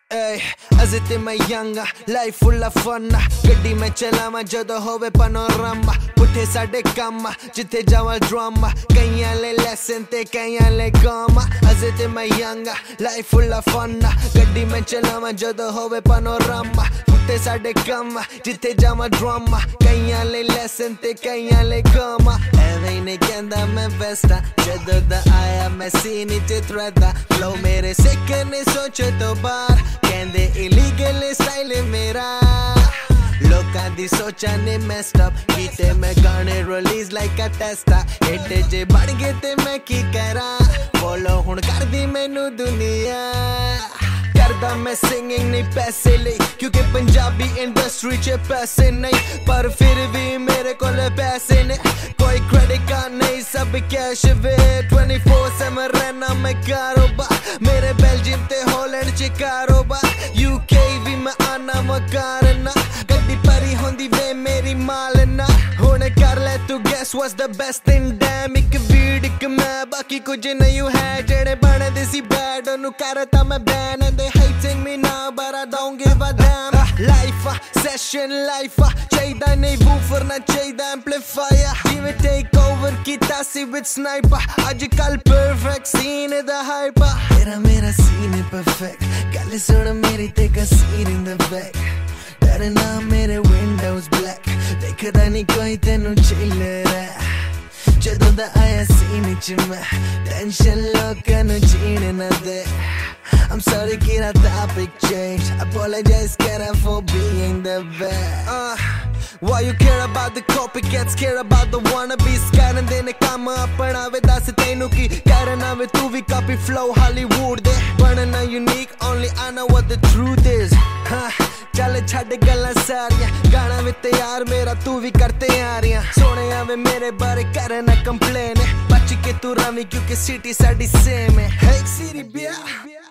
अजे ते मैं यंगा लाइफ फुल ऑफ फन गड्डी में चलावा जदों होवे पनोरमा पुठे साडे कम जिथे जावा ड्रामा कईयां ले लेसन ते कईयां ले गामा अजे ते मैं यंगा लाइफ फुल ऑफ फन गड्डी में चलावा जदों होवे पनोरमा पुठे साडे कम जिथे जावा ड्रामा कईयां ले लेसन ते कईयां ले गामा एवें ने कहंदा मैं बेस्टा जदों दा आया मैं सीन च थ्रेदा फ्लो मेरे सिक्के ने सोचे तो बाहर कहंदे इलीगल स्टाइल मेरा लोकां दी सोचा ने मेस्ड अप कीते मैं गाने रिलीज लाइक अ टेस्टा हिट जे बढ़ गए ते मैं की करा फॉलो हुण कर दी मैनू दुनिया करदा मैं सिंगिंग नहीं पैसे ले क्योंकि पंजाबी इंडस्ट्री च पैसे नहीं पर फिर भी मेरे कोल पैसे ने कोई क्रेडिट कार्ड नहीं सब कैश वे 24/7 रहना मैं कारोबार मेरे बेल्जियम ते हॉलैंड च कारोबार यूके भी मैं आना मकारना गड्डी भरी होंदी वे मेरी मालना हुण कर ले तू guess was the best in damn एक वीड एक मैं बाकी कुछ नहीं है जेड़े बनदे सी बैड ओनू करता मैं ban and they hating me now but I don't give a damn life session life चाहिदा नहीं woofer ना चाहिदा amplifier जिवें take over कीता सी with sniper आजकल perfect scene दा hype तेरा मेरा scene perfect गल सुन मेरी ते scene in the back डरना मेरे windows black देखदा नहीं कोई तेनू चिल रहा जदों दा आया सीन च मैं टेंशन लोकां नू जीण ना दे I'm sorry kid our topic changed apologize kid for being the best why you care about the copycats care about the wannabes ਕਰਨ ਦੇ ਨੇ ਕੰਮ ਆਪਣਾ ਵੇ ਦੱਸ ਤੈਨੂੰ ਕੀ ਕਰਨਾ ਵੇ ਤੂੰ ਵੀ ਕਾਪੀ flow Hollywood ਦੇ ਬਣਨਾ unique only I know what the truth is ਚੱਲ ਛੱਡ ਗੱਲਾਂ ਸਾਰੀਆਂ ਗਾਣਾ ਵੇ ਤਿਆਰ ਮੇਰਾ ਤੂੰ ਵੀ ਕਰਤੇ ਆ ਰਿਆਂ ਸੋਹਣਿਆ ਵੇ ਮੇਰੇ ਬਾਰੇ ਕਰਨਾ ਕੰਪਲੇਨ ਬਚ ਕੇ ਤੂੰ ਰਵੀਂ ਕਿਉਂਕਿ ਸਿਟੀ ਸਾਡੀ ਸੇਮ ਹੈ hey city